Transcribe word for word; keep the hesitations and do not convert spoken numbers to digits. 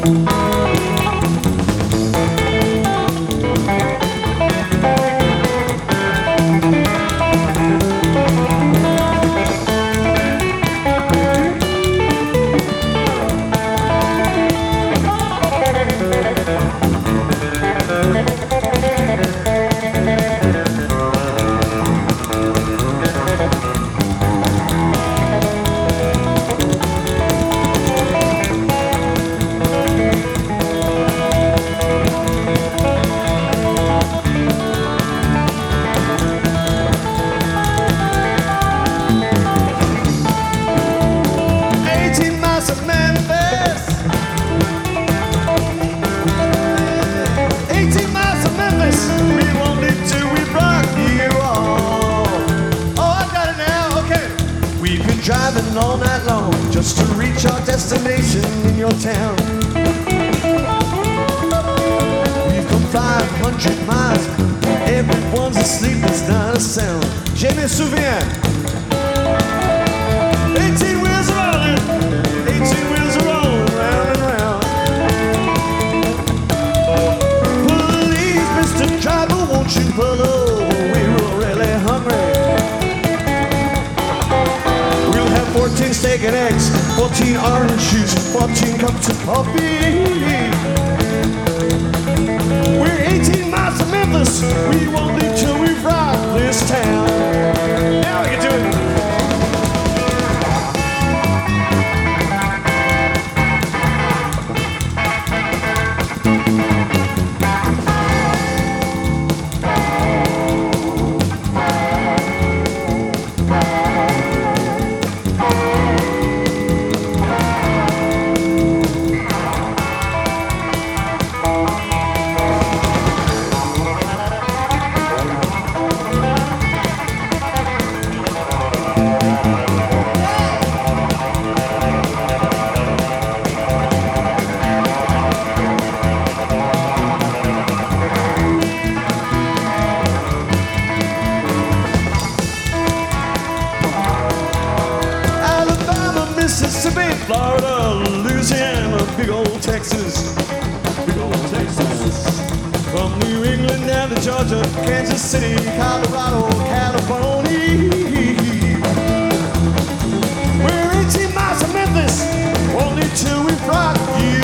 Driving all night long just to reach our destination in your town. We've come five hundred miles, everyone's asleep, there's not a sound. Je me souviens. Eighteen wheels are rolling, eighteen wheels are rolling round and round. Please, Mister Driver, won't you pull over? We're really hungry. fourteen steak and eggs, fourteen orange juice, fourteen cups of coffee. We're eighteen miles from Memphis. We won't leave till we've rocked this town. Now we can do it. Mississippi, Florida, Louisiana, big old Texas, big old Texas. From New England down to Georgia, Kansas City, Colorado, California. We're eighteen miles from Memphis, only till we rock you.